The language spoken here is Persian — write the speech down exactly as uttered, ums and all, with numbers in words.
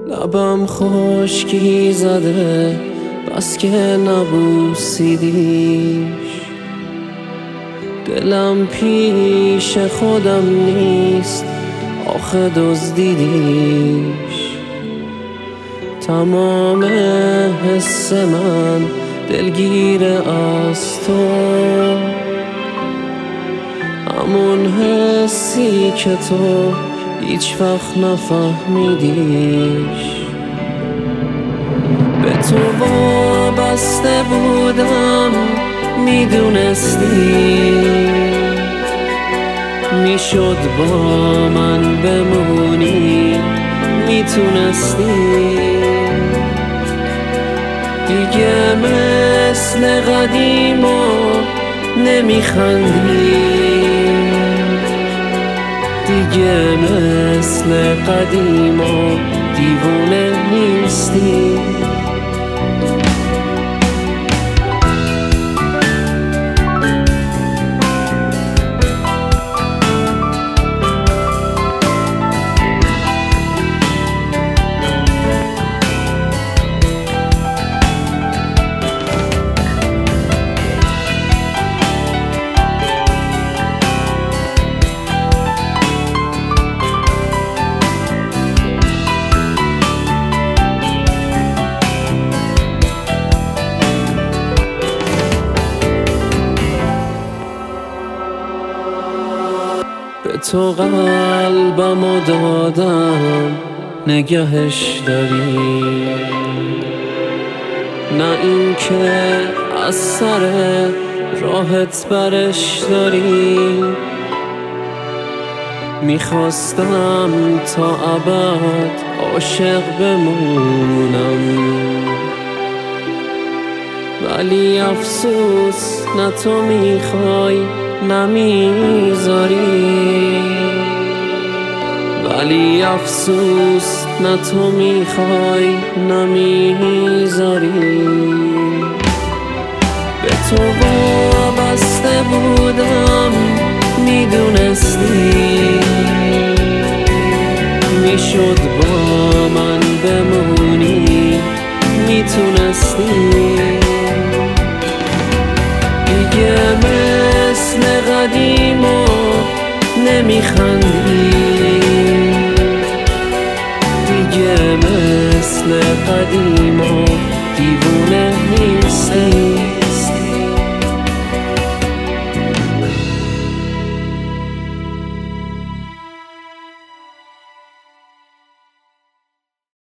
لبم خشکی زده بس که نبوسیدیش، دلم پیش خودم نیست آخه دزدیدیش. تمام حس من دلگیر از تو، همون حسی که تو هیچ وقت نفهمیدیش. به تو وابسته بودم میدونستی، میشد با من بمونی میتونستی. دیگه مثل قدیما نمیخندی، دیگه مثل قدیما دیوونه نیستی. به تو قلبمو دادم نگهش داری، نه این که از سر راحت برش داری. میخواستم تا ابد عاشق بمونم، ولی افسوس نه تو میخوای نمیذاری، ولی افسوس نه تو میخوای نمیذاری. به تو وابسته بودم میدونستی، میشد با من بمونی میتونستی. دیگه مثل قدیما نمیخندی، دیگه مثل قدیما دیوونه نیستی.